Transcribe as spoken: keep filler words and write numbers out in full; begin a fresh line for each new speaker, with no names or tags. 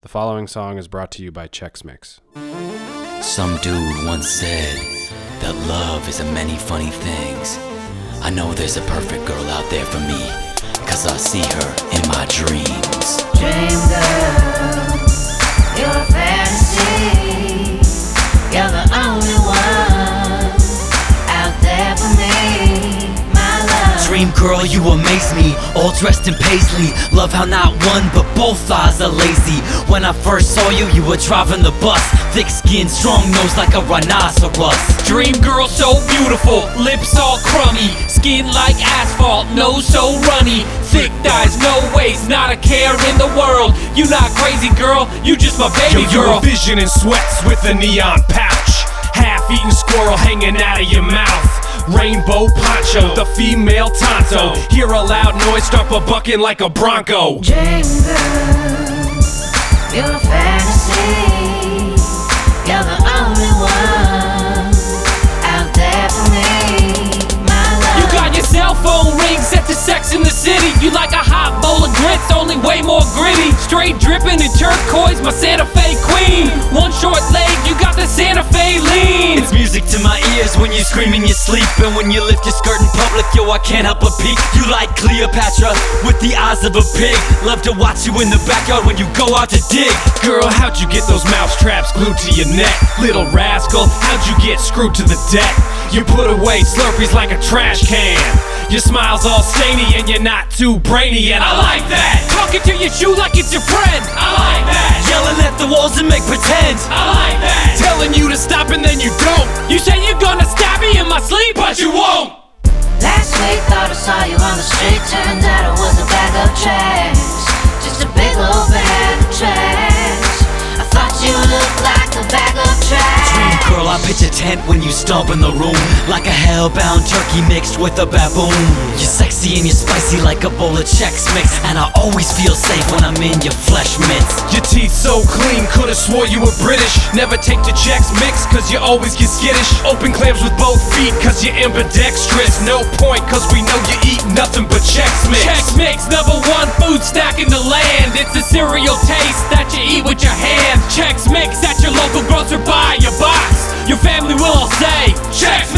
The following song is brought to you by Chex Mix.
Some dude once said that love is a many funny things. I know there's a perfect girl out there for me, cause I see her in my dreams.
Dream girl, you're a fantasy. You're the only one out there for me, my love.
Dream girl, you amaze me, all dressed in paisley. Love how not one but both eyes are lazy. When I first saw you, you were driving the bus. Thick skin, strong nose like a rhinoceros.
Dream girl so beautiful, lips all crummy, skin like asphalt, nose so runny, thick thighs, no waist, not a care in the world. You not crazy, girl, you just my baby
Yo,
girl.
you're a vision in sweats with a neon pouch, half-eaten squirrel hanging out of your mouth. Rainbow poncho, the female Tonto. Hear a loud noise, start a bucking like a bronco.
Dream girl, you're a fantasy. You're the only one out there for me, my love.
You got your cell phone ring set to Sex in the City. You like a hot bowl of grits, only way more gritty. Straight dripping in turquoise, my Santa Fe queen. One short leg, you got the Santa Fe lean.
It's music to my ears when you scream in your sleep, and when you lift your skirt in public, yo, I can't help but peek. You like Cleopatra with the eyes of a pig. Love to watch you in the backyard when you go out to dig.
Girl, how'd you get those mouse traps glued to your neck? Little rascal, how'd you get screwed to the deck? You put away Slurpees like a trash can. Your smile's all stainy and you're not too brainy, and I like that.
Talking to your shoe like it's your friend. I like that.
Yelling at the walls and make pretend.
I like that.
Telling you to stop and then you don't.
You say you're gonna stab me in my sleep, but you won't.
Last week thought I saw you on the street. Turned out it was a bag of trash, just a big old bag of trash. I thought you looked like a bag of trash.
Dream girl, I pitch a tent when you stomp in the room, like a hellbound turkey mixed with a baboon. You're sexy and you're spicy like a bowl of Chex Mix, and I always feel safe when I'm in your flesh mitts.
Your teeth so clean, could've swore you were British. Never take the Chex Mix, cause you always get skittish. Open clams with both feet, cause you're ambidextrous. No point, cause we know you eat nothing but Chex Mix.
Chex Mix, number one food stack in the land. It's a cereal taste that you eat with your hands. Chex Mix at your local grocer, buy your box. Your family will all say, Chex